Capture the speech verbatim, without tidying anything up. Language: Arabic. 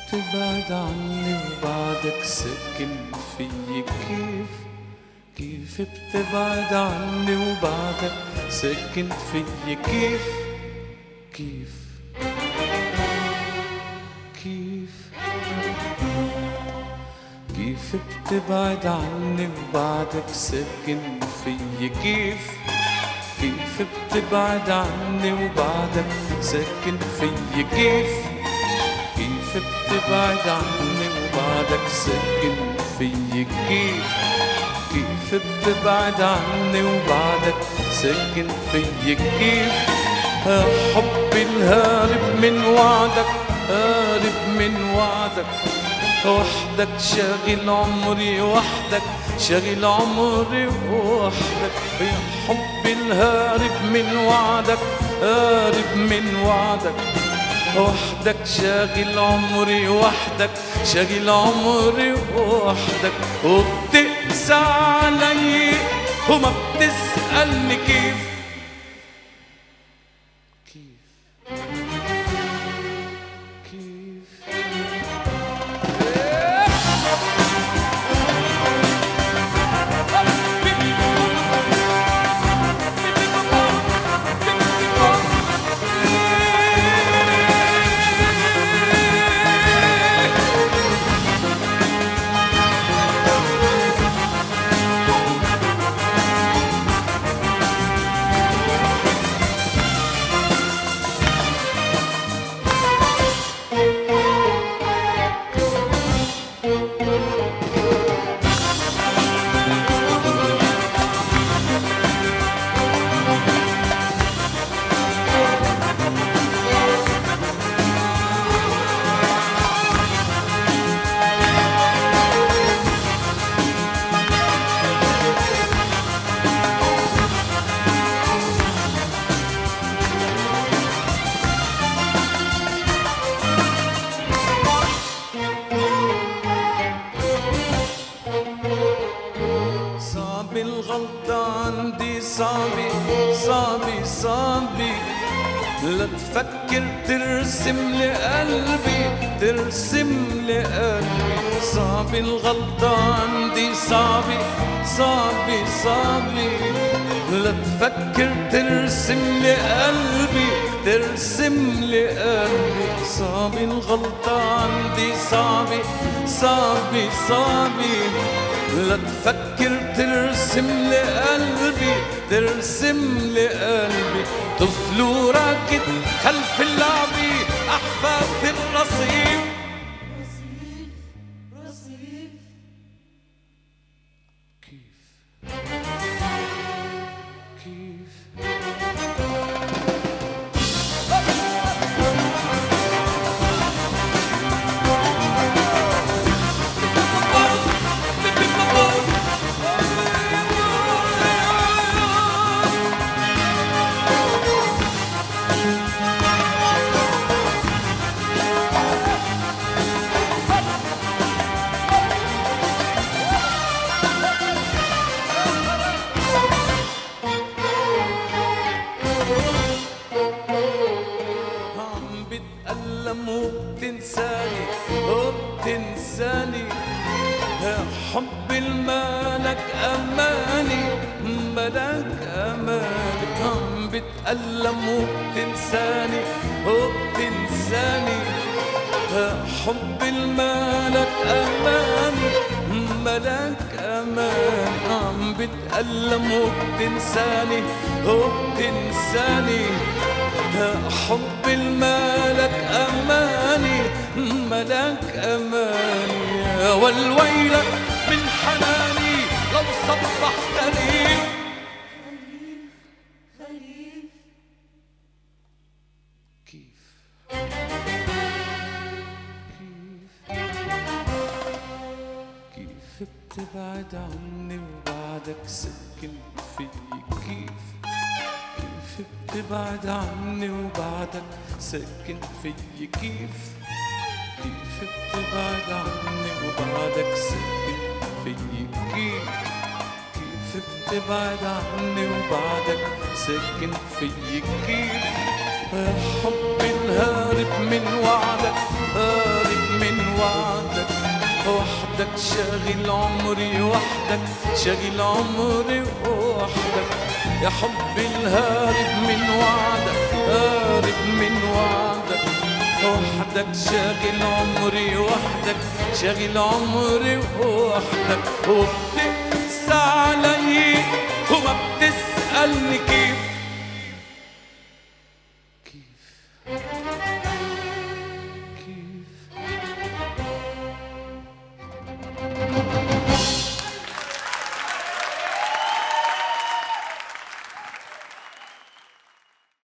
بتبعد عني وبعدك ساكن فيي كيف كيف بتبعد عني وبعدك ساكن فيي كيف كيف كيف كيف بتبعد عني وبعدك ساكن فيي كيف كيف بتبعد عني وبعدك ساكن فيي كيف كيف بتبعد عني وبعدك ساكن فيي كيف كيف بتبعد عني وبعدك ساكن فيي كيف يا حبي الهارب من وعدك هارب من وعدك وحدك شاغل عمري وحدك شاغل عمري وحدك يا حبي الهارب من وعدك هارب من وعدك وحدك شاغل عمري وحدك شاغل عمري وحدك وبتقسى علي وما بتسألني كيف كيف كيف الغلطة عندي صعبة صعبة صعبة لا تفكر ترسم لي قلبي ترسم لي قلبي صعبة الغلطة عندي صعبة صعبة صعبة لا تفكر ترسم لي قلبي ترسم لي قلبي صعبة الغلطة عندي صعبة صعبة صعبة لا تفكر ترسم لي قلبي ترسم لي قلبي طفل وراكد خلف اللعبة أحفاد الرصيف رصيف رصيف كيف كيف بتألم وبتنساني وبتنساني يا حبي المالك أماني مالك أماني عم بتألم وبتنساني وبتنساني يا حبي المالك أماني مالك أماني عم بتألم وبتنساني وبتنساني يا حب المالك أماني ملك أماني يا والويلة من حناني لو صبح خليل خليل خليل كيف كيف كيف بتبعد عني وبعدك ساكن فيي كيف كيف بتبعد عني وبعدك ساكن فيي كيف كيف بتبعد عني وبعدك ساكن فيي كيف كيف بتبعد عني وبعدك ساكن فيي كيف يا حبي الهارب من وعدك هارب من وعدك وحدك شاغل عمري وحدك شاغل عمري وحدك يا حبي الهارب من وعدك هارب من وعدك وحدك شاغل عمري وحدك شاغل عمري وحدك وبتقسى علي وما بتسألني كيف كيف